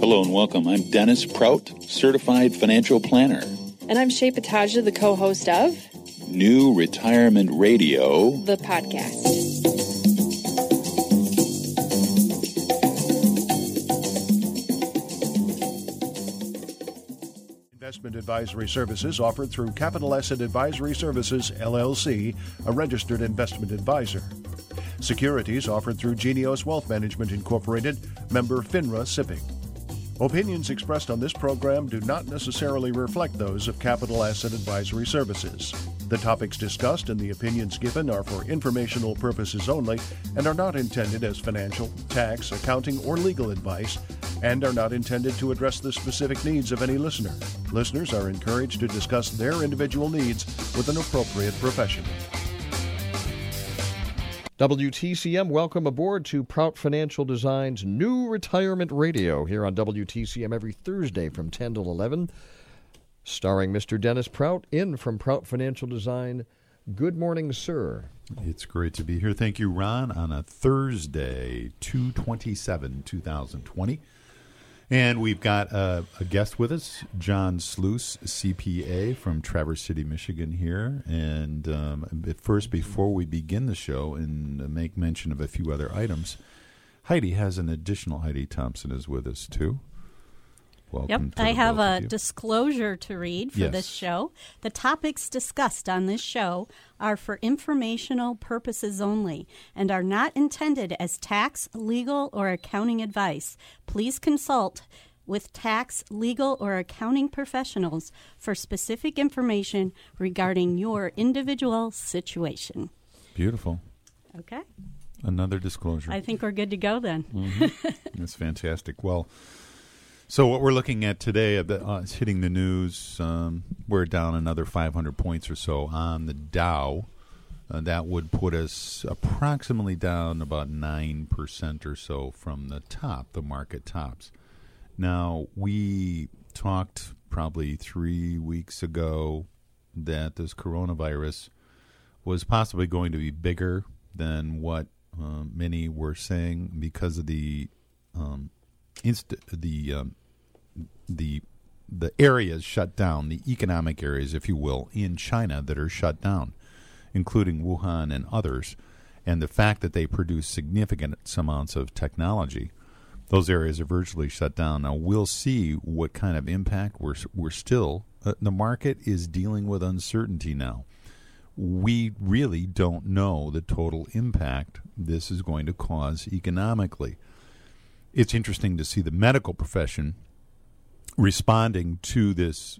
Hello and welcome. I'm Dennis Prout, Certified Financial Planner. And I'm Shay Pataja, the co-host of New Retirement Radio, the podcast. Investment advisory services offered through Capital Asset Advisory Services, LLC, a registered investment advisor. Securities offered through Genios Wealth Management, Incorporated, member FINRA SIPC. Opinions expressed on this program do not necessarily reflect those of Capital Asset Advisory Services. The topics discussed and the opinions given are for informational purposes only and are not intended as financial, tax, accounting, or legal advice, and are not intended to address the specific needs of any listener. Listeners are encouraged to discuss their individual needs with an appropriate professional. WTCM, welcome aboard to Prout Financial Design's New Retirement Radio here on WTCM every Thursday from 10 to 11. Starring Mr. Dennis Prout, in from Prout Financial Design. Good morning, sir. It's great to be here. Thank you, Ron, on a Thursday, 2/27/2020. And we've got a guest with us, John Sluice, CPA from Traverse City, Michigan here. And at first, before we begin the show and make mention of a few other items, Heidi Thompson is with us, too. Welcome. Yep, I have a disclosure to read for this show. The topics discussed on this show are for informational purposes only and are not intended as tax, legal, or accounting advice. Please consult with tax, legal, or accounting professionals for specific information regarding your individual situation. Beautiful. Okay. Another disclosure. I think we're good to go then. Mm-hmm. That's fantastic. Well, so what we're looking at today, it's hitting the news. We're down another 500 points or so on the Dow. That would put us approximately down about 9% or so from the top, the market tops. Now, we talked probably 3 weeks ago that this coronavirus was possibly going to be bigger than what many were saying because of the areas shut down, the economic areas, if you will, in China that are shut down, including Wuhan and others, and the fact that they produce significant amounts of technology. Those areas are virtually shut down. Now, we'll see what kind of impact we're still. The market is dealing with uncertainty now. We really don't know the total impact this is going to cause economically. It's interesting to see the medical profession responding to this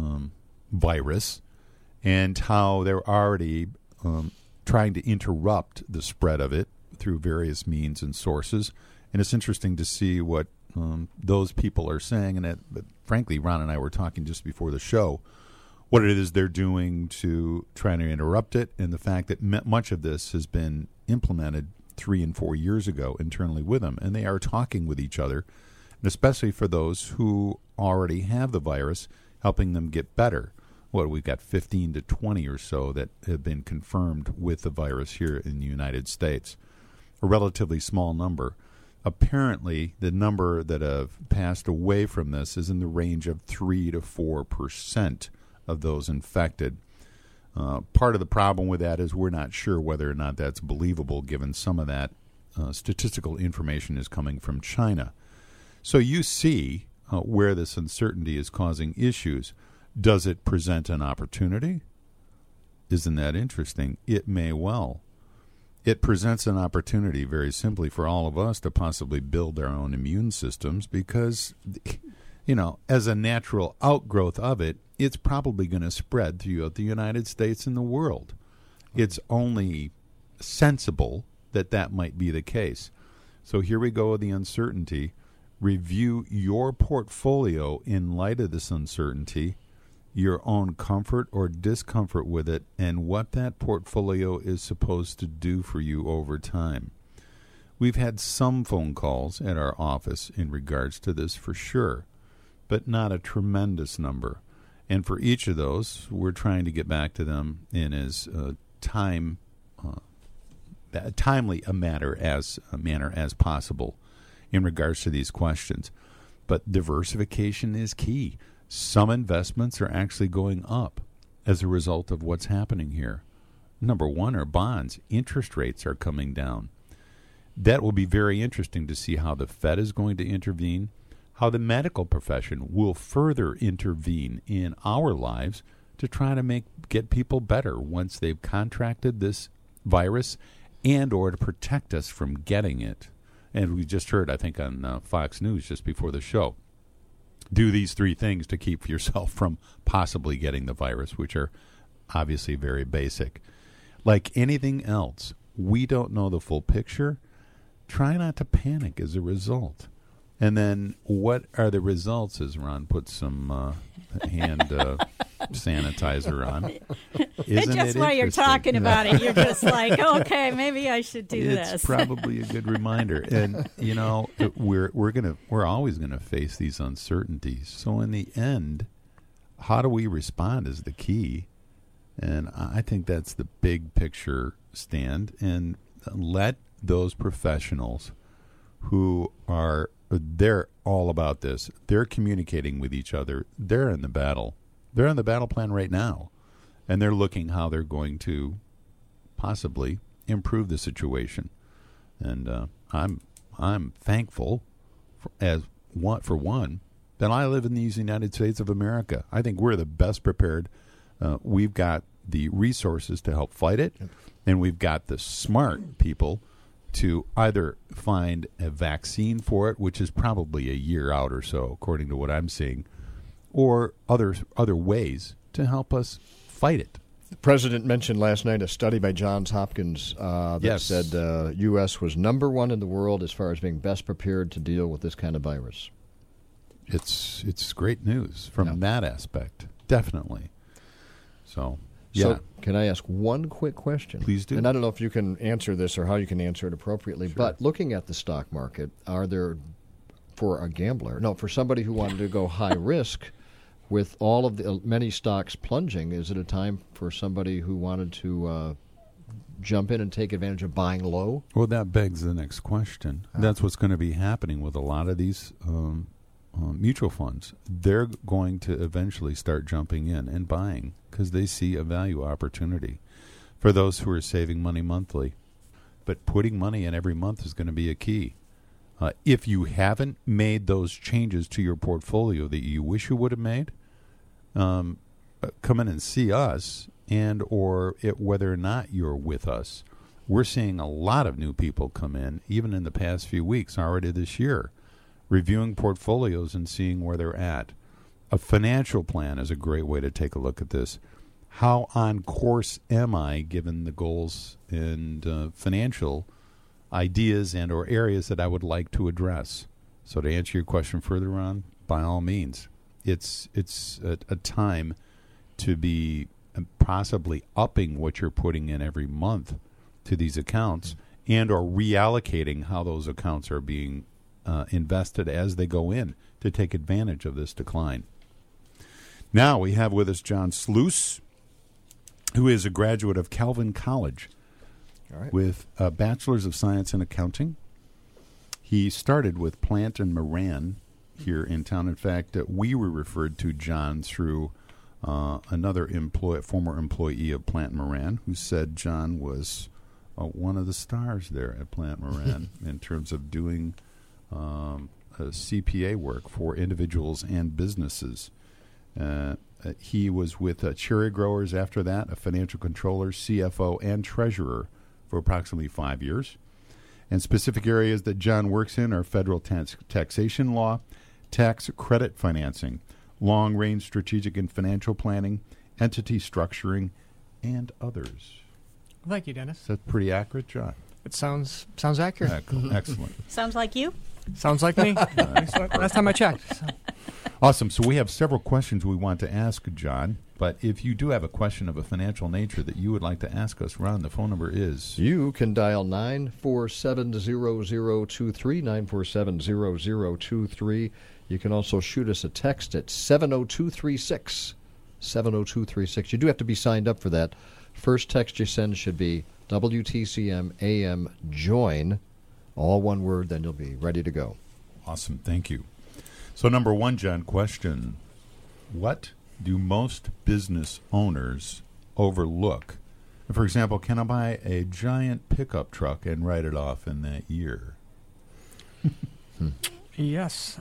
virus and how they're already trying to interrupt the spread of it through various means and sources. And it's interesting to see what those people are saying. And frankly, Ron and I were talking just before the show, what it is they're doing to try to interrupt it, and the fact that much of this has been implemented 3 and 4 years ago internally with them. And they are talking with each other, and especially for those who already have the virus, helping them get better. We've got 15 to 20 or so that have been confirmed with the virus here in the United States. A relatively small number. Apparently, the number that have passed away from this is in the range of 3 to 4% of those infected. Part of the problem with that is we're not sure whether or not that's believable, given some of that statistical information is coming from China. So you see where this uncertainty is causing issues. Does it present an opportunity? Isn't that interesting? It may well. It presents an opportunity, very simply, for all of us to possibly build our own immune systems because, as a natural outgrowth of it, it's probably going to spread throughout the United States and the world. It's only sensible that might be the case. So here we go with the uncertainty. Review your portfolio in light of this uncertainty, your own comfort or discomfort with it, and what that portfolio is supposed to do for you over time. We've had some phone calls at our office in regards to this for sure, but not a tremendous number. And for each of those, we're trying to get back to them in as timely a manner as possible in regards to these questions. But diversification is key. Some investments are actually going up as a result of what's happening here. Number one are bonds. Interest rates are coming down. That will be very interesting to see how the Fed is going to intervene, how the medical profession will further intervene in our lives to try to get people better once they've contracted this virus and or to protect us from getting it. And we just heard, I think, on Fox News just before the show, do these 3 things to keep yourself from possibly getting the virus, which are obviously very basic. Like anything else, we don't know the full picture. Try not to panic as a result. And then what are the results as Ron puts some hand sanitizer on? It's just while you're talking about it, you're just like, okay, maybe I should do this. It's probably a good reminder. And, you know, we're always going to face these uncertainties. So in the end, how do we respond is the key. And I think that's the big picture stand. And let those professionals who are, they're all about this. They're communicating with each other. They're in the battle. They're on the battle plan right now. And they're looking how they're going to possibly improve the situation. And I'm thankful for one that I live in these United States of America. I think we're the best prepared. We've got the resources to help fight it, and we've got the smart people to either find a vaccine for it, which is probably a year out or so, according to what I'm seeing, or other ways to help us fight it. The president mentioned last night a study by Johns Hopkins that said U.S. was number 1 in the world as far as being best prepared to deal with this kind of virus. It's great news from that aspect, definitely. So, yeah. So can I ask one quick question? Please do. And I don't know if you can answer this or how you can answer it appropriately, Sure. but looking at the stock market, are there, for somebody who wanted to go high risk with all of the many stocks plunging, is it a time for somebody who wanted to jump in and take advantage of buying low? Well, that begs the next question. That's what's going to be happening with a lot of these mutual funds. They're going to eventually start jumping in and buying because they see a value opportunity for those who are saving money monthly. But putting money in every month is going to be a key. If you haven't made those changes to your portfolio that you wish you would have made, come in and see us, and or whether or not you're with us. We're seeing a lot of new people come in, even in the past few weeks, already this year, reviewing portfolios and seeing where they're at. A financial plan is a great way to take a look at this. How on course am I, given the goals and financial ideas and or areas that I would like to address? So to answer your question further on, by all means, it's a time to be possibly upping what you're putting in every month to these accounts and or reallocating how those accounts are being invested as they go in to take advantage of this decline. Now we have with us John Sluice, who is a graduate of Calvin College. All right. With a Bachelor's of Science in Accounting. He started with Plant and Moran here in town. In fact, we were referred to John through another former employee of Plant Moran, who said John was one of the stars there at Plant Moran in terms of doing CPA work for individuals and businesses. He was with Cherry Growers after that, a financial controller, CFO, and treasurer for approximately 5 years. And specific areas that John works in are federal taxation law, tax credit financing, long-range strategic and financial planning, entity structuring, and others. Thank you, Dennis. Is that pretty accurate, John? It sounds accurate. Excellent. Sounds like you? Sounds like me. Last time I checked. So. Awesome. So we have several questions we want to ask John. But if you do have a question of a financial nature that you would like to ask us, Ron, the phone number is... You can dial 947-0023, 947-0023. You can also shoot us a text at 70236, 70236. You do have to be signed up for that. First text you send should be WTCM AM JOIN, all one word, then you'll be ready to go. Awesome. Thank you. So number one, John, question: what do most business owners overlook? For example, can I buy a giant pickup truck and write it off in that year? Yes.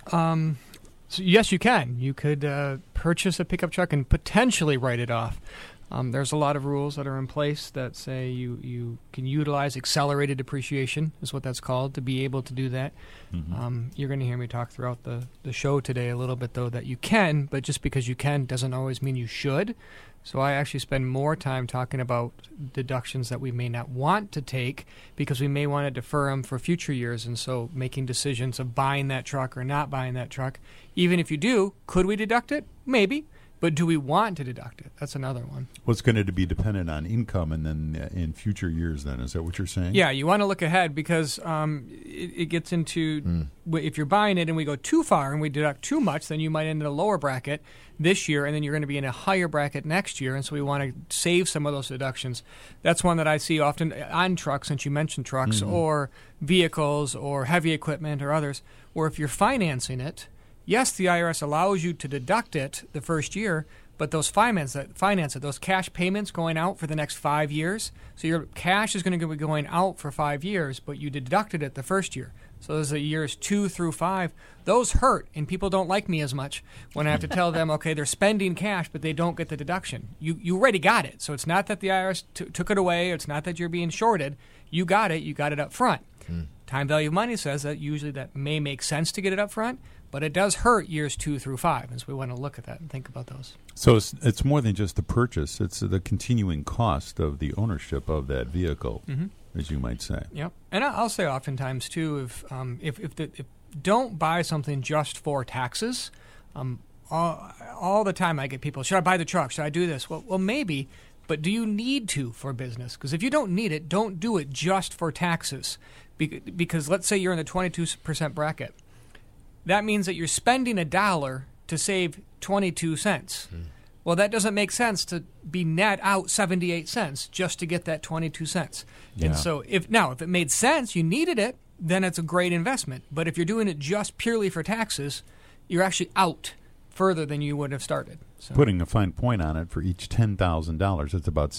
So yes, you can. You could purchase a pickup truck and potentially write it off. There's a lot of rules that are in place that say you can utilize accelerated depreciation, is what that's called, to be able to do that. Mm-hmm. You're going to hear me talk throughout the show today a little bit, though, that you can, but just because you can doesn't always mean you should. So I actually spend more time talking about deductions that we may not want to take because we may want to defer them for future years. And so making decisions of buying that truck or not buying that truck, even if you do, could we deduct it? Maybe. But do we want to deduct it? That's another one. Well, it's going to be dependent on income and then in future years then. Is that what you're saying? Yeah, you want to look ahead because it gets into if you're buying it and we go too far and we deduct too much, then you might end in a lower bracket this year and then you're going to be in a higher bracket next year. And so we want to save some of those deductions. That's one that I see often on trucks, since you mentioned trucks, or vehicles or heavy equipment or others, where if you're financing it, yes, the IRS allows you to deduct it the first year, but those finance it, those cash payments going out for the next 5 years, so your cash is going to be going out for 5 years, but you deducted it the first year. So those are years 2 through 5. Those hurt, and people don't like me as much when I have to tell them, okay, they're spending cash, but they don't get the deduction. You already got it, so it's not that the IRS took it away. It's not that you're being shorted. You got it up front. Time value of money says that usually that may make sense to get it up front, but it does hurt years 2 through 5, and so we want to look at that and think about those. So it's more than just the purchase; it's the continuing cost of the ownership of that vehicle, as you might say. Yep, and I'll say oftentimes too, if don't buy something just for taxes. All the time I get people, should I buy the truck? Should I do this? Well, maybe, but do you need to for business? Because if you don't need it, don't do it just for taxes. Because let's say you're in the 22% bracket. That means that you're spending $1 to save 22 cents. Well, that doesn't make sense to be net out 78 cents just to get that 22 cents. Yeah. And so if it made sense, you needed it, then it's a great investment. But if you're doing it just purely for taxes, you're actually out further than you would have started. So. Putting a fine point on it, for each $10,000, it's about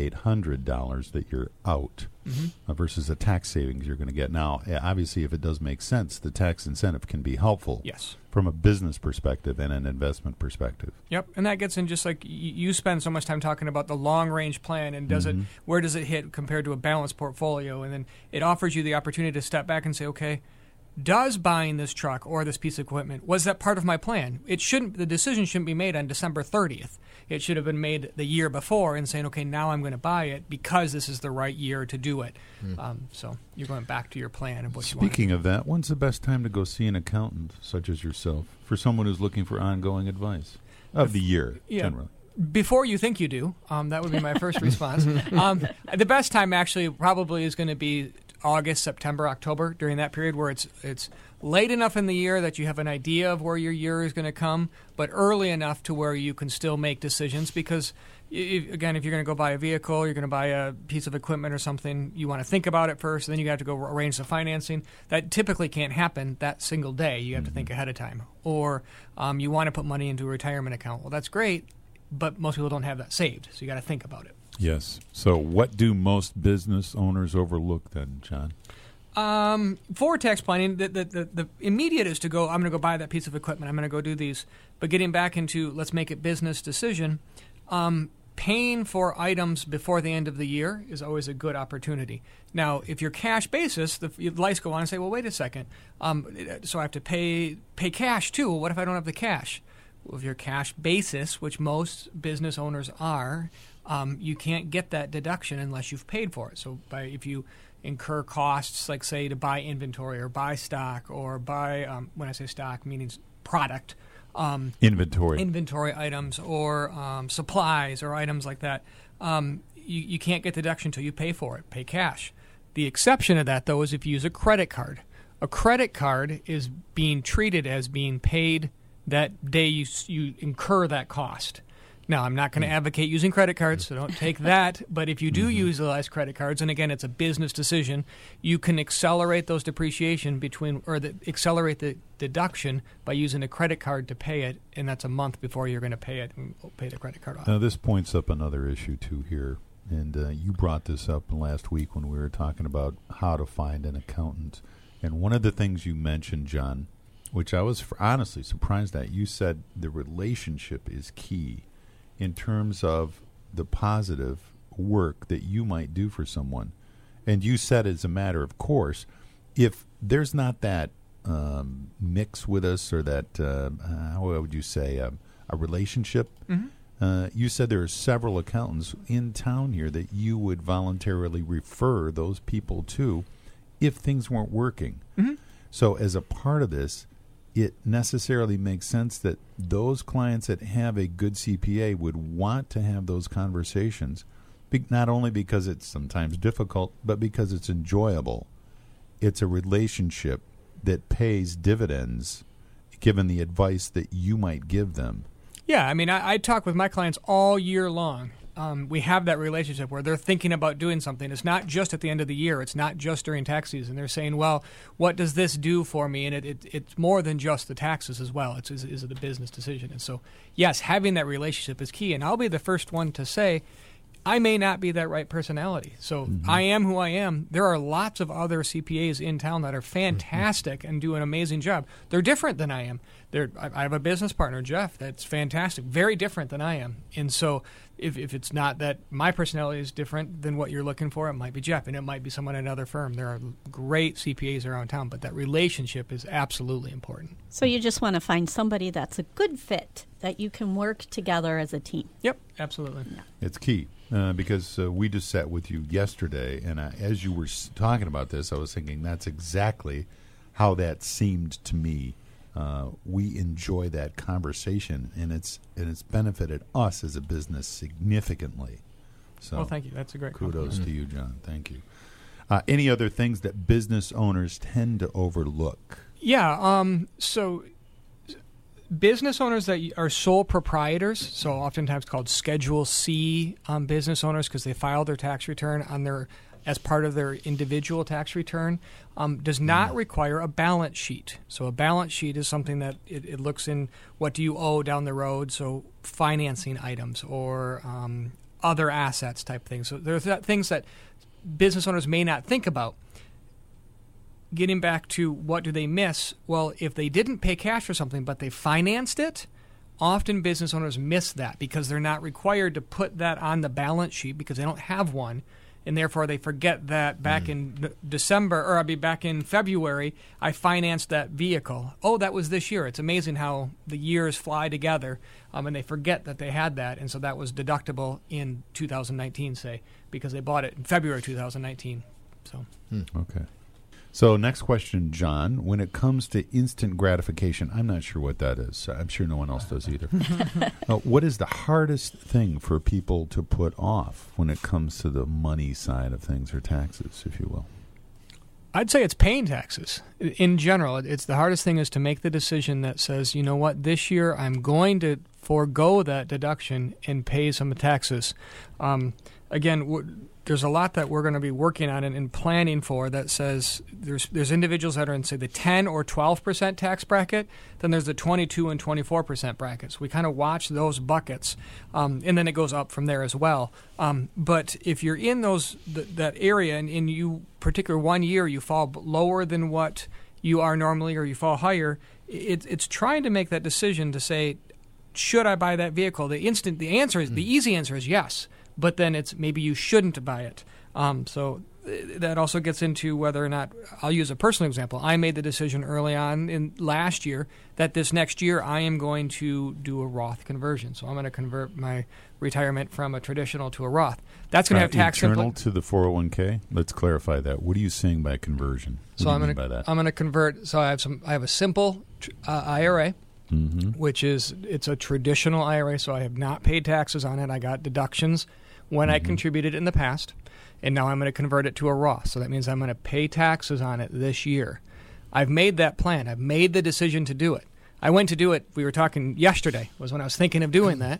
$7,800 that you're out versus the tax savings you're going to get. Now, obviously, if it does make sense, the tax incentive can be helpful. Yes. From a business perspective and an investment perspective. Yep, and that gets in just like you spend so much time talking about the long-range plan and where does it hit compared to a balanced portfolio, and then it offers you the opportunity to step back and say, okay, does buying this truck or this piece of equipment, was that part of my plan? The decision shouldn't be made on December 30th. It should have been made the year before and saying, okay, now I'm going to buy it because this is the right year to do it. So you're going back to your plan of what you want. Speaking of that, when's the best time to go see an accountant such as yourself for someone who's looking for ongoing advice of the year generally? Before you think you do. That would be my first response. The best time actually probably is going to be August, September, October, during that period where it's late enough in the year that you have an idea of where your year is going to come, but early enough to where you can still make decisions because, if you're going to go buy a vehicle, you're going to buy a piece of equipment or something, you want to think about it first, and then you have to go arrange the financing. That typically can't happen that single day. You have to think ahead of time. Or you want to put money into a retirement account. Well, that's great, but most people don't have that saved, so you got to think about it. Yes. So what do most business owners overlook then, John? For tax planning, the immediate is to go, I'm going to go buy that piece of equipment. I'm going to go do these. But getting back into let's make it business decision, paying for items before the end of the year is always a good opportunity. Now, if you're cash basis, the lights go on and say, well, wait a second. So I have to pay cash too. Well, what if I don't have the cash? Well, if you're cash basis, which most business owners are, you can't get that deduction unless you've paid for it. So if you incur costs, like say to buy inventory or buy stock or buy, when I say stock, meaning product, inventory items or supplies or items like that, you can't get deduction until you pay for it, pay cash. The exception to that, though, is if you use a credit card. A credit card is being treated as being paid that day you incur that cost. Now, I'm not going to advocate using credit cards, so don't take that. But if you do utilize credit cards, and again, it's a business decision, you can accelerate those depreciation accelerate the deduction by using a credit card to pay it, and that's a month before you're going to pay it and pay the credit card off. Now, this points up another issue, too, here. And you brought this up last week when we were talking about how to find an accountant. And one of the things you mentioned, John, which I was honestly surprised at, you said the relationship is key in terms of the positive work that you might do for someone. And you said, as a matter of course, if there's not that mix with us, or that, how would you say, a relationship, you said there are several accountants in town here that you would voluntarily refer those people to if things weren't working. So as a part of this, it necessarily makes sense that those clients that have a good CPA would want to have those conversations, not only because it's sometimes difficult, but because it's enjoyable. It's a relationship that pays dividends given the advice that you might give them. Yeah, I mean, I talk with my clients all year long. We have that relationship where they're thinking about doing something. It's not just at the end of the year. It's not just during tax season. They're saying, well, what does this do for me? And it's more than just the taxes as well. Is it a business decision? And so, yes, having that relationship is key. And I'll be the first one to say, I may not be that right personality. So I am who I am. There are lots of other CPAs in town that are fantastic and do an amazing job. They're different than I am. I have a business partner, Jeff, that's fantastic, very different than I am. And so if it's not that my personality is different than what you're looking for, it might be Jeff, and it might be someone at another firm. There are great CPAs around town, but that relationship is absolutely important. So you just want to find somebody that's a good fit, that you can work together as a team. Yep, absolutely. Yeah. It's key. Because we just sat with you yesterday, and as you were talking about this, I was thinking that's exactly how that seemed to me. We enjoy that conversation, and it's benefited us as a business significantly. So, well, thank you. That's a great kudos to you, John. Thank you. Any other things that business owners tend to overlook? Yeah. So business owners that are sole proprietors, so oftentimes called Schedule C business owners because they file their tax return as part of their individual tax return, does not require a balance sheet. So a balance sheet is something that it looks in what do you owe down the road, so financing items or other assets type things. So there's things that business owners may not think about. Getting back to what do they miss? Well, if they didn't pay cash for something but they financed it, often business owners miss that because they're not required to put that on the balance sheet because they don't have one, and therefore they forget that back in back in February, I financed that vehicle. Oh, that was this year. It's amazing how the years fly together, and they forget that they had that, and so that was deductible in 2019, say, because they bought it in February 2019. So. Okay. So next question, John. When it comes to instant gratification, I'm not sure what that is. I'm sure no one else does either. What is the hardest thing for people to put off when it comes to the money side of things, or taxes, if you will? I'd say it's paying taxes. In general, it's the hardest thing is to make the decision that says, you know what, this year I'm going to forego that deduction and pay some taxes. Again, there's a lot that we're going to be working on and planning for that says there's individuals that are in, say, the 10 or 12% tax bracket. Then there's the 22 and 24% brackets. We kind of watch those buckets, and then it goes up from there as well. But if you're in that area and in you particular 1 year you fall lower than what you are normally or you fall higher, it's trying to make that decision to say, should I buy that vehicle? The easy answer is yes. But then it's maybe you shouldn't buy it. So that also gets into whether or not, I'll use a personal example. I made the decision early on in last year that this next year I am going to do a Roth conversion. So I'm going to convert my retirement from a traditional to a Roth. That's going to have tax internal to the 401k. Let's clarify that. What are you saying by conversion? What do you mean by that? I'm going to convert. So I have a simple IRA. Which it's a traditional IRA, so I have not paid taxes on it. I got deductions when I contributed in the past, and now I'm going to convert it to a Roth. So that means I'm going to pay taxes on it this year. I've made that plan. I've made the decision to do it. I went to do it. We were talking yesterday was when I was thinking of doing that.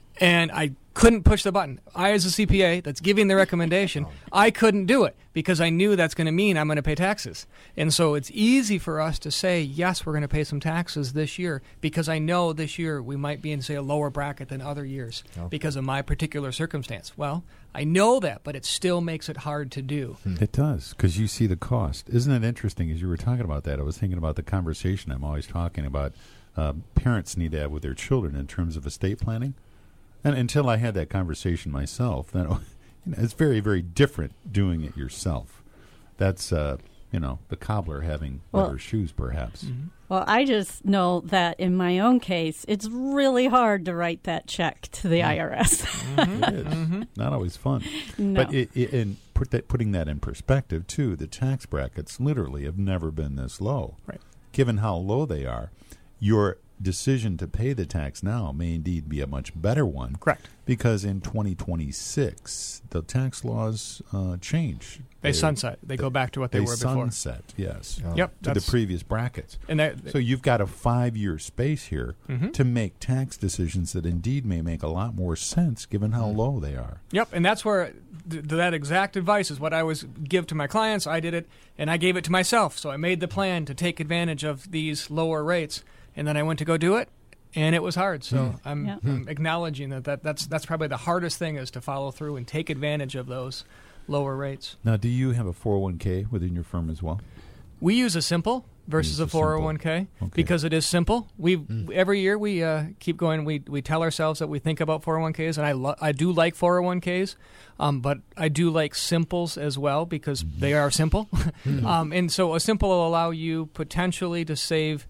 And I couldn't push the button. I, as a CPA that's giving the recommendation, I couldn't do it because I knew that's going to mean I'm going to pay taxes. And so it's easy for us to say, yes, we're going to pay some taxes this year because I know this year we might be in, say, a lower bracket than other years because of my particular circumstance. Well, I know that, but it still makes it hard to do. It does, because you see the cost. Isn't it interesting, as you were talking about that, I was thinking about the conversation I'm always talking about parents need to have with their children in terms of estate planning. And until I had that conversation myself, then it's very, very different doing it yourself. That's, the cobbler having leather shoes, perhaps. Mm-hmm. Well, I just know that in my own case, it's really hard to write that check to the IRS. Mm-hmm. It is. Mm-hmm. Not always fun. No. But putting that in perspective, too, the tax brackets literally have never been this low. Right. Given how low they are, your decision to pay the tax now may indeed be a much better one. Correct. Because in 2026, the tax laws change. They sunset. They go back to what they were before. They sunset, yes. Yep. To the previous brackets. So you've got a 5-year space here to make tax decisions that indeed may make a lot more sense given how low they are. Yep, and that's where that exact advice is what I always give to my clients. I did it, and I gave it to myself. So I made the plan to take advantage of these lower rates. And then I went to go do it, and it was hard. So I'm acknowledging that's probably the hardest thing is to follow through and take advantage of those lower rates. Now, do you have a 401k within your firm as well? We use a simple versus a 401k because it is simple. Every year we keep going. We tell ourselves that we think about 401ks, and I do like 401ks, but I do like simples as well because they are simple. And so a simple will allow you potentially to save.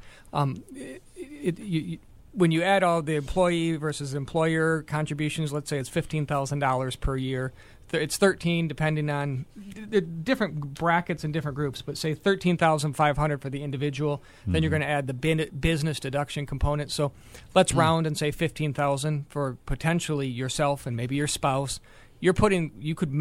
When you add all the employee versus employer contributions, let's say it's $15,000 per year. It's 13 depending on the different brackets and different groups, but say $13,500 for the individual. Then you're going to add the business deduction component. So let's round and say $15,000 for potentially yourself and maybe your spouse. You could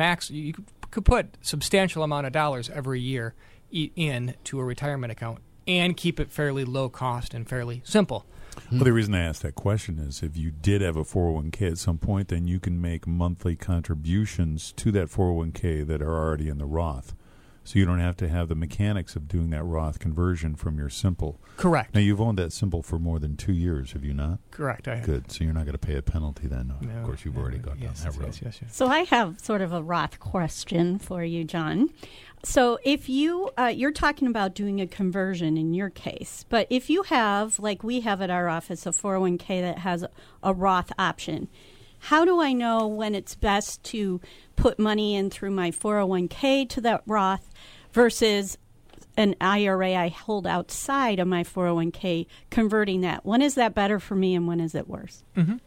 put substantial amount of dollars every year into a retirement account and keep it fairly low cost and fairly simple. Well, the reason I asked that question is if you did have a 401k at some point, then you can make monthly contributions to that 401k that are already in the Roth. So you don't have to have the mechanics of doing that Roth conversion from your simple. Correct. Now, you've owned that simple for more than 2 years, have you not? Correct, I have. Good. So you're not going to pay a penalty then. No, of course, you've already gone down that road. Yes. So I have sort of a Roth question for you, John. So if you're talking about doing a conversion in your case, but if you have, like we have at our office, a 401k that has a Roth option, how do I know when it's best to put money in through my 401k to that Roth versus an IRA I hold outside of my 401k, converting that? When is that better for me and when is it worse?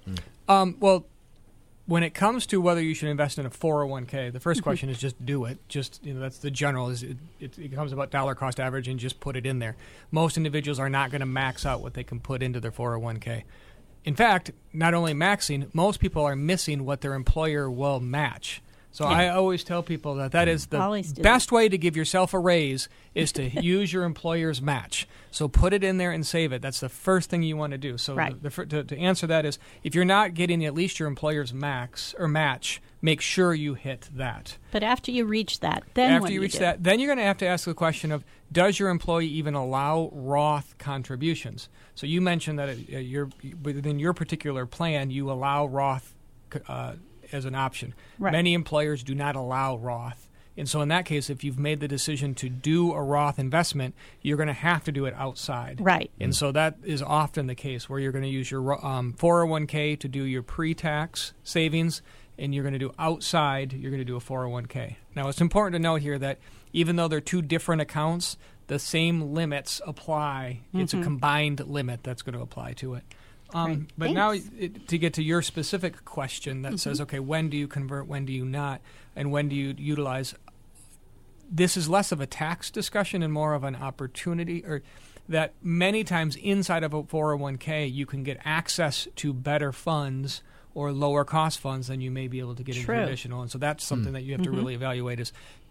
Well, when it comes to whether you should invest in a 401k, the first question is just do it. That's the general. It comes about dollar cost average and just put it in there. Most individuals are not going to max out what they can put into their 401k. In fact, not only maxing, most people are missing what their employer will match. So I always tell people that is the best way to give yourself a raise is to use your employer's match. So put it in there and save it. That's the first thing you want to do. So to answer that is if you're not getting at least your employer's max or match, make sure you hit that. But after you reach that, then then you're going to have to ask the question of, does your employee even allow Roth contributions? So you mentioned that within your particular plan, you allow Roth as an option. Right. Many employers do not allow Roth. And so in that case, if you've made the decision to do a Roth investment, you're going to have to do it outside. Right. And so that is often the case where you're going to use your 401k to do your pre-tax savings, and you're going to do outside, you're going to do a 401k. Now, it's important to note here that even though they're two different accounts, the same limits apply. It's a combined limit that's going to apply to it. But now to get to your specific question that says, okay, when do you convert, when do you not, and when do you utilize? This is less of a tax discussion and more of an opportunity, or that many times inside of a 401k you can get access to better funds or lower cost funds than you may be able to get in traditional. And so that's something that you have to really evaluate is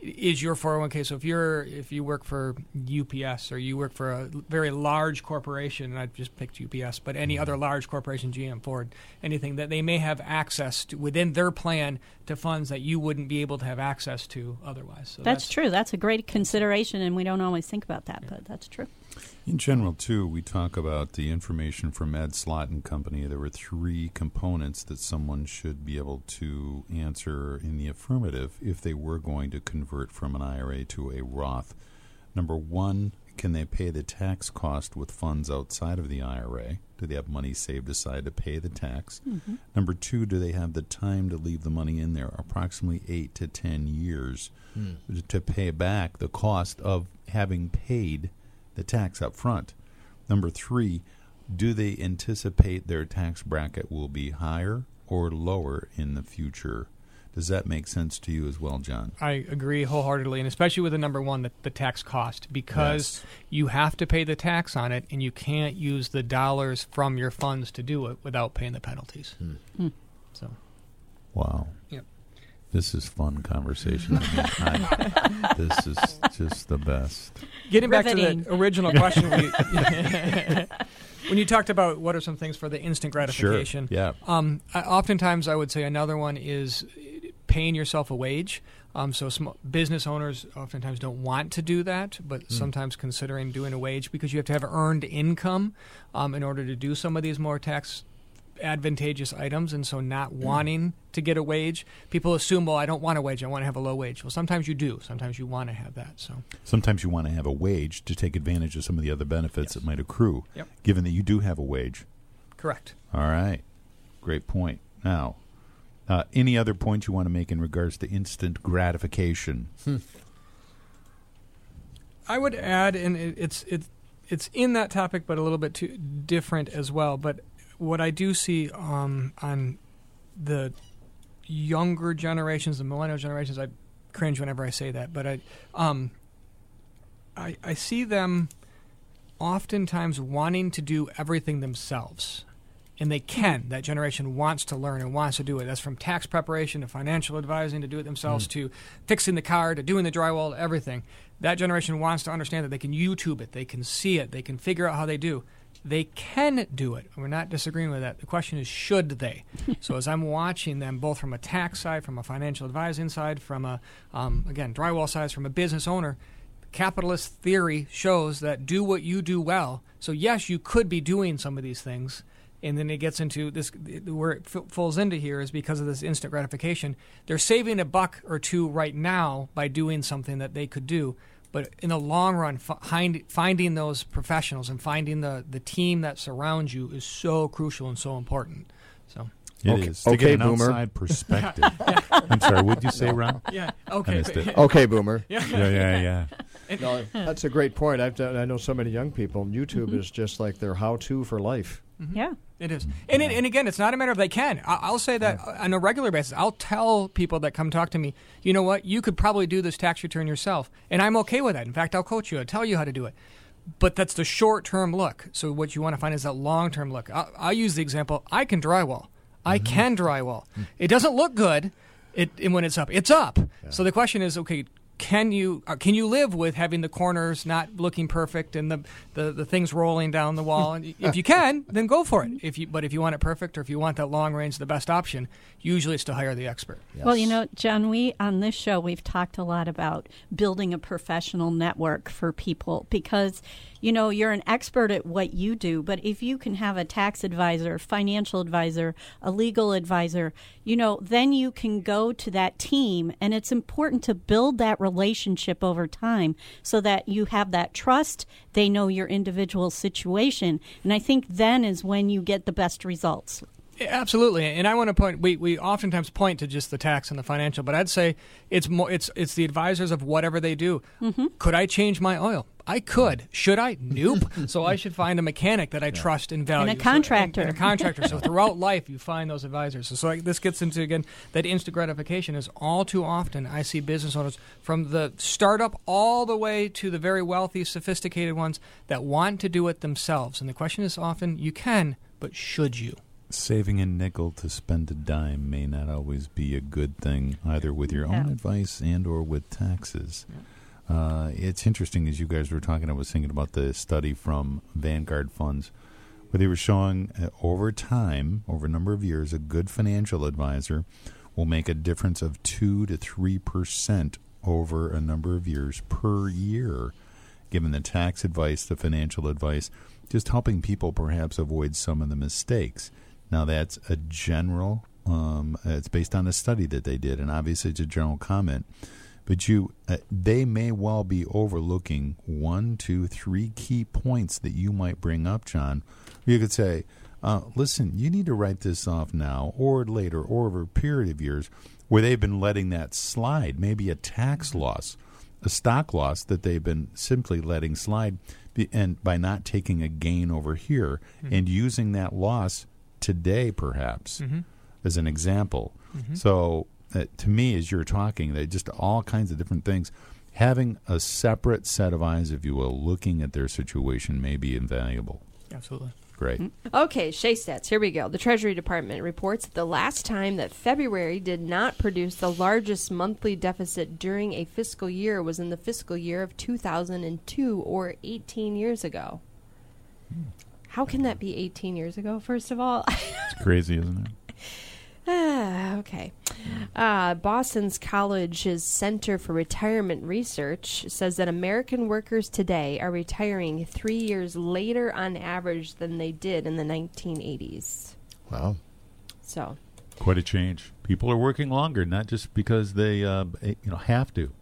is your 401k. So if you work for UPS or you work for a very large corporation, and I just picked UPS, but any other large corporation, GM, Ford, anything that they may have access to within their plan to funds that you wouldn't be able to have access to otherwise. So that's true. That's a great consideration, and we don't always think about that, but that's true. In general, too, we talk about the information from Ed Slott and Company. There were 3 components that someone should be able to answer in the affirmative if they were going to convert from an IRA to a Roth. Number 1, can they pay the tax cost with funds outside of the IRA? Do they have money saved aside to pay the tax? Mm-hmm. Number 2, do they have the time to leave the money in there, approximately 8 to 10 years, to pay back the cost of having paid the tax up front? Number 3, do they anticipate their tax bracket will be higher or lower in the future? Does that make sense to you as well, John? I agree wholeheartedly, and especially with the number 1, the tax cost, because you have to pay the tax on it, and you can't use the dollars from your funds to do it without paying the penalties. So, wow. Yep. This is fun conversation. This is just the best. Getting back to the original question, when you talked about what are some things for the instant gratification, sure. Yeah. Oftentimes I would say another one is paying yourself a wage. So business owners oftentimes don't want to do that, but sometimes considering doing a wage because you have to have earned income in order to do some of these more tax advantageous items, and so not wanting to get a wage. People assume, well, I don't want a wage, I want to have a low wage. Well, sometimes you do. Sometimes you want to have that. So sometimes you want to have a wage to take advantage of some of the other benefits that might accrue, given that you do have a wage. Correct. All right. Great point. Now, any other points you want to make in regards to instant gratification? I would add, and it's in that topic, but a little bit too different as well, but what I do see on the younger generations, the millennial generations, I cringe whenever I say that, but I see them oftentimes wanting to do everything themselves. And they can. That generation wants to learn and wants to do it. That's from tax preparation to financial advising to do it themselves to fixing the car to doing the drywall to everything. That generation wants to understand that they can YouTube it, they can see it, they can figure out how they do. They can do it. We're not disagreeing with that. The question is, should they? So as I'm watching them, both from a tax side, from a financial advising side, from a, again, drywall side, from a business owner, capitalist theory shows that do what you do well. So yes, you could be doing some of these things. And then it gets into this, where it falls into here is because of this instant gratification. They're saving $1 or $2 right now by doing something that they could do. But in the long run, finding those professionals and finding the team that surrounds you is so crucial and so important. So it is. To get an outside perspective. I'm sorry, what did you say, Ron? Yeah, okay. Okay, Boomer. Yeah. No, that's a great point. I know so many young people. YouTube is just like their how-to for life. Mm-hmm. Yeah. It is. And again, it's not a matter of they can. I'll say that on a regular basis. I'll tell people that come talk to me, you know what, you could probably do this tax return yourself. And I'm okay with that. In fact, I'll coach you. I'll tell you how to do it. But that's the short-term look. So what you want to find is that long-term look. I'll use the example, I can drywall. I can drywall. It doesn't look good when it's up. It's up. Yeah. So the question is, okay, can you live with having the corners not looking perfect and the things rolling down the wall? And if you can, then go for it. But if you want it perfect, or if you want that long range, the best option, usually it's to hire the expert. Yes. Well, John, on this show we've talked a lot about building a professional network for people because you're an expert at what you do, but if you can have a tax advisor, financial advisor, a legal advisor, then you can go to that team, and it's important to build that relationship over time so that you have that trust. They know your individual situation, and I think then is when you get the best results. Absolutely, and I want to point. We oftentimes point to just the tax and the financial, but I'd say it's more. It's the advisors of whatever they do. Mm-hmm. Could I change my oil? I could. Should I? Nope. So I should find a mechanic that I trust and value. And a contractor. And a contractor. So throughout life, you find those advisors. So this gets into, again, that instant gratification is all too often I see business owners from the startup all the way to the very wealthy, sophisticated ones that want to do it themselves. And the question is often, you can, but should you? Saving a nickel to spend a dime may not always be a good thing, either with your own advice and or with taxes. It's interesting, as you guys were talking, I was thinking about the study from Vanguard Funds, where they were showing over time, over a number of years, a good financial advisor will make a difference of 2 to 3% over a number of years per year, given the tax advice, the financial advice, just helping people perhaps avoid some of the mistakes. Now, that's a general, it's based on a study that they did, and obviously it's a general comment. But they may well be overlooking 1, 2, 3 key points that you might bring up, John. You could say, listen, you need to write this off now or later or over a period of years where they've been letting that slide, maybe a tax loss, a stock loss that they've been simply letting slide, and by not taking a gain over here and using that loss today, perhaps, as an example. So, to me, as you're talking, they just all kinds of different things. Having a separate set of eyes, if you will, looking at their situation may be invaluable. Absolutely. Great. Okay, Shea Stats. Here we go. The Treasury Department reports that the last time that February did not produce the largest monthly deficit during a fiscal year was in the fiscal year of 2002, or 18 years ago. How can that be 18 years ago, first of all? It's crazy, isn't it? Okay. Boston's College's Center for Retirement Research says that American workers today are retiring 3 years later on average than they did in the 1980s. Wow. So, quite a change. People are working longer, not just because they have to.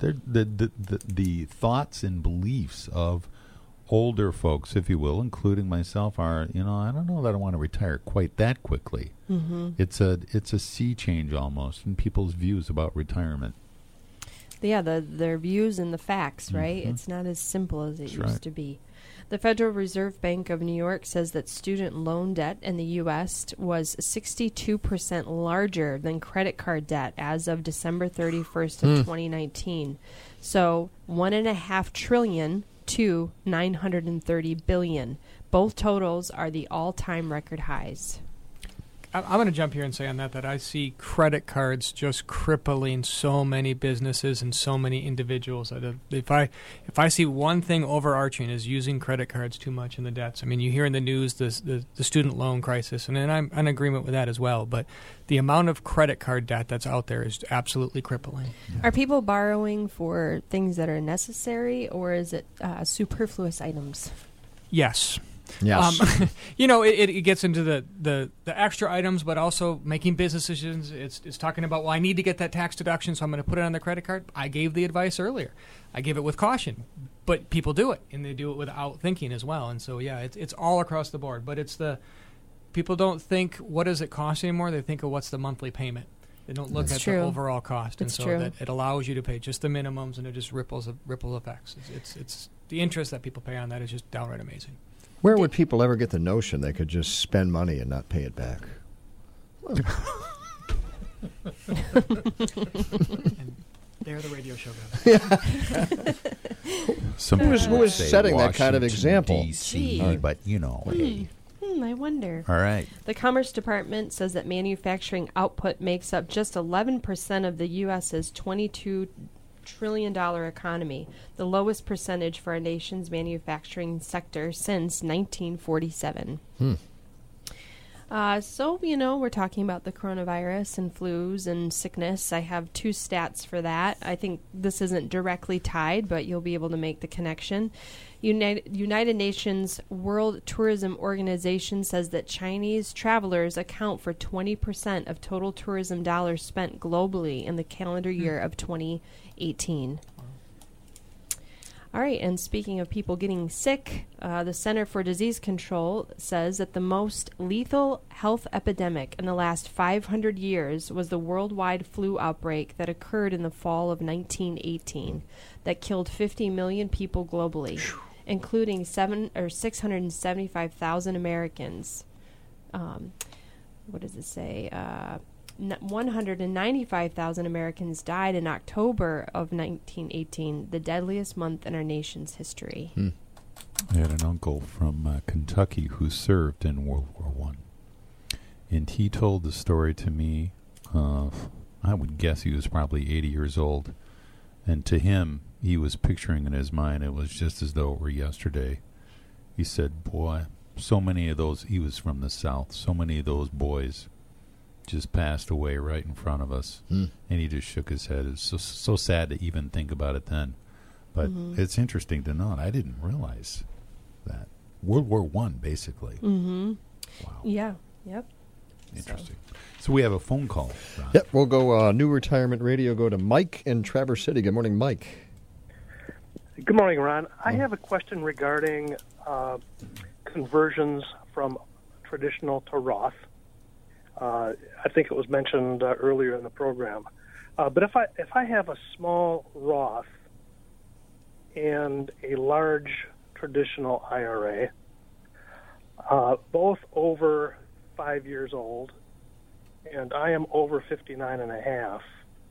The thoughts and beliefs of older folks, if you will, including myself, are, I don't know that I want to retire quite that quickly. It's a sea change almost in people's views about retirement. Yeah, their views and the facts, right? It's not as simple as it used to be. The Federal Reserve Bank of New York says that student loan debt in the U.S. was 62% larger than credit card debt as of December 31st of 2019. So $1.5 trillion to $930 billion. Both totals are the all-time record highs. I'm going to jump here and say on that I see credit cards just crippling so many businesses and so many individuals. If I see one thing overarching is using credit cards too much in the debts. I mean, you hear in the news the student loan crisis, and I'm in agreement with that as well. But the amount of credit card debt that's out there is absolutely crippling. Are people borrowing for things that are necessary, or is it superfluous items? Yes. Yes. It gets into the extra items, but also making business decisions. It's talking about, well, I need to get that tax deduction, so I'm going to put it on the credit card. I gave the advice earlier. I gave it with caution, but people do it, and they do it without thinking as well. And so, yeah, it's all across the board. But people don't think, what does it cost anymore? They think of what's the monthly payment. They don't look at the overall cost. And so that it allows you to pay just the minimums, and it just ripple effects. It's the interest that people pay on that is just downright amazing. Where would people ever get the notion they could just spend money and not pay it back? And there the radio show goes. Who is setting that kind of example? DC, but hey. I wonder. All right. The Commerce Department says that manufacturing output makes up just 11% of the U.S.'s $22 trillion economy, the lowest percentage for our nation's manufacturing sector since 1947. So, we're talking about the coronavirus and flus and sickness. I have 2 stats for that. I think this isn't directly tied, but you'll be able to make the connection. United Nations World Tourism Organization says that Chinese travelers account for 20% of total tourism dollars spent globally in the calendar year of 2018. All right, and speaking of people getting sick, the Center for Disease Control says that the most lethal health epidemic in the last 500 years was the worldwide flu outbreak that occurred in the fall of 1918 that killed 50 million people globally, including 675,000 Americans. What does it say? 195,000 Americans died in October of 1918, the deadliest month in our nation's history. I had an uncle from Kentucky who served in World War I. And he told the story to me. I would guess he was probably 80 years old. And to him, he was picturing in his mind, it was just as though it were yesterday. He said, boy, so many of those, he was from the South, so many of those boys just passed away right in front of us. And he just shook his head. It's so sad to even think about it then. But it's interesting to note. I didn't realize that. World War I, basically. Mm-hmm. Wow. Yeah. Yep. Interesting. So we have a phone call, Ron. Yep, we'll go New Retirement Radio, go to Mike in Traverse City. Good morning, Mike. Good morning, Ron. I have a question regarding conversions from traditional to Roth. I think it was mentioned earlier in the program. But if I have a small Roth and a large traditional IRA, both over 5 years old, and I am over 59 and a half,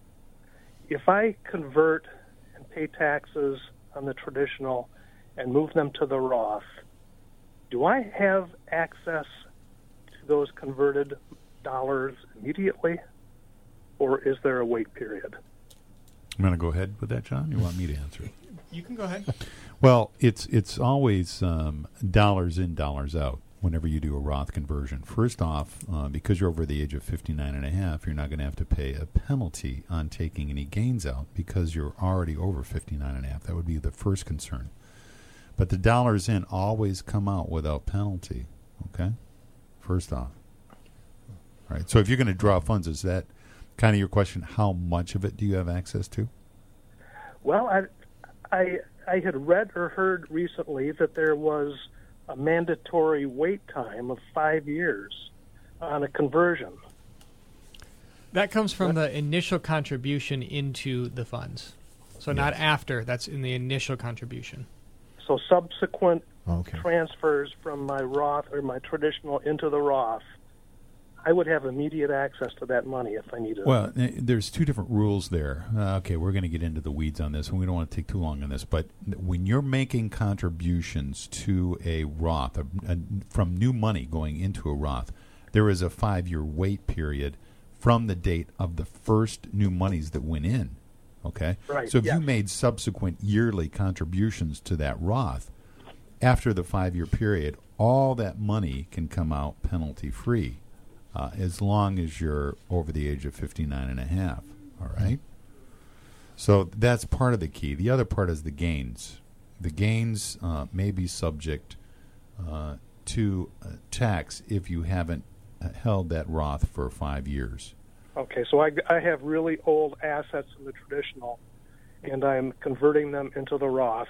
if I convert and pay taxes on the traditional and move them to the Roth, do I have access to those converted dollars immediately, or is there a wait period? I'm going to go ahead with that, John. You want me to answer it? You can go ahead. Well, it's always dollars in, dollars out whenever you do a Roth conversion. First off, because you're over the age of 59 and a half, you're not going to have to pay a penalty on taking any gains out because you're already over 59 and a half. That would be the first concern. But the dollars in always come out without penalty, okay? First off. All right. So if you're going to draw funds, is that kind of your question? How much of it do you have access to? Well, I had read or heard recently that there was a mandatory wait time of 5 years on a conversion. That comes from the initial contribution into the funds. So not after. That's in the initial contribution. So subsequent transfers from my Roth or my traditional into the Roth, I would have immediate access to that money if I needed it. Well, there's two different rules there. Okay, we're going to get into the weeds on this, and we don't want to take too long on this. But when you're making contributions to a Roth, from new money going into a Roth, there is a 5-year wait period from the date of the first new monies that went in. Okay? Right. So if you made subsequent yearly contributions to that Roth, after the 5-year period, all that money can come out penalty-free. As long as you're over the age of 59 and a half, all right? So that's part of the key. The other part is the gains. The gains may be subject to tax if you haven't held that Roth for 5 years. Okay, so I have really old assets in the traditional, and I'm converting them into the Roth.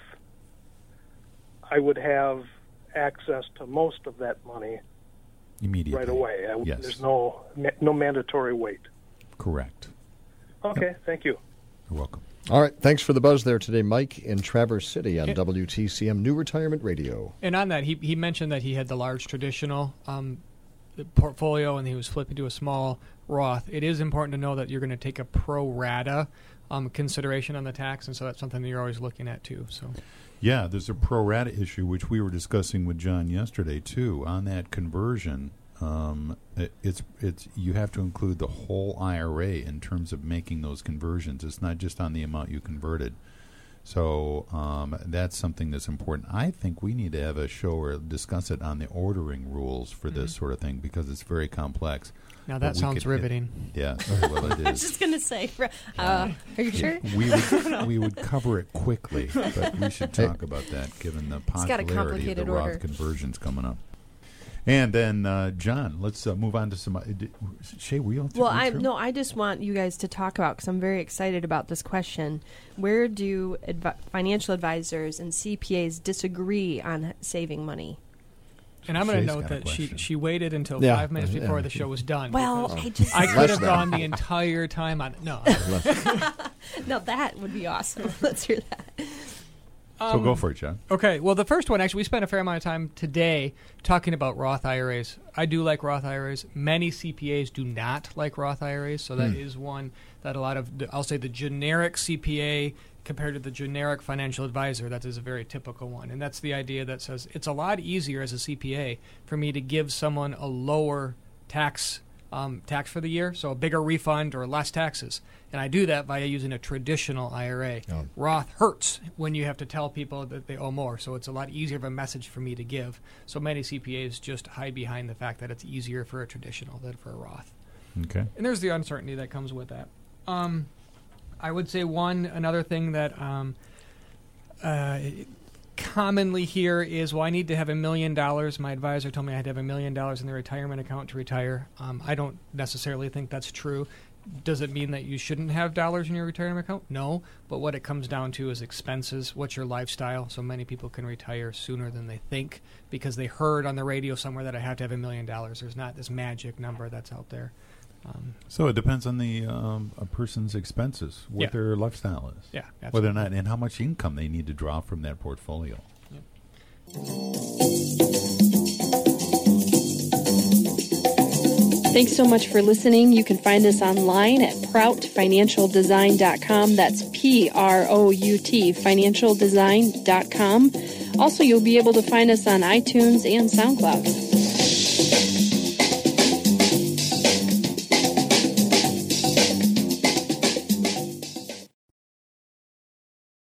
I would have access to most of that money immediately, right away. Yes. There's no mandatory wait. Correct. Okay, Yep. Thank you. You're welcome. All right, thanks for the buzz there today, Mike in Traverse City on WTCM New Retirement Radio. And on that, he mentioned that he had the large traditional portfolio and he was flipping to a small Roth. It is important to know that you're going to take a pro rata consideration on the tax, and so that's something that you're always looking at too. So. Yeah, there's a pro rata issue, which we were discussing with John yesterday, too. On that conversion, it's you have to include the whole IRA in terms of making those conversions. It's not just on the amount you converted. So that's something that's important. I think we need to have a show or discuss it on the ordering rules for this sort of thing because it's very complex. Now that sounds riveting. Yes, well it is. I was just going to say, are you sure? We would cover it quickly, but we should talk about that given the popularity of the Roth conversions coming up. And then, John, let's move on to some. Shay, were you? Well, I just want you guys to talk about, because I'm very excited about this question. Where do financial advisors and CPAs disagree on saving money? And I'm going to note that she waited until 5 minutes before the show was done. Well, I could have gone the entire time on it. No. No, that would be awesome. Let's hear that. So go for it, John. Okay. Well, the first one, actually, we spent a fair amount of time today talking about Roth IRAs. I do like Roth IRAs. Many CPAs do not like Roth IRAs, so that is one that a lot of, I'll say the generic CPA compared to the generic financial advisor, that is a very typical one. And that's the idea that says it's a lot easier as a CPA for me to give someone a lower tax for the year, so a bigger refund or less taxes. And I do that via using a traditional IRA. Oh. Roth hurts when you have to tell people that they owe more, so it's a lot easier of a message for me to give. So many CPAs just hide behind the fact that it's easier for a traditional than for a Roth. Okay. And there's the uncertainty that comes with that. I would say another thing that commonly hear is, well, I need to have $1 million. My advisor told me I had to have $1 million in the retirement account to retire. I don't necessarily think that's true. Does it mean that you shouldn't have dollars in your retirement account? No, but what it comes down to is expenses. What's your lifestyle? So many people can retire sooner than they think because they heard on the radio somewhere that I have to have $1 million. There's not this magic number that's out there. So it depends on the a person's expenses, what their lifestyle is. Yeah, absolutely. Whether or not, and how much income they need to draw from that portfolio. Yep. Thanks so much for listening. You can find us online at proutfinancialdesign.com. That's PROUT, financialdesign.com. Also, you'll be able to find us on iTunes and SoundCloud.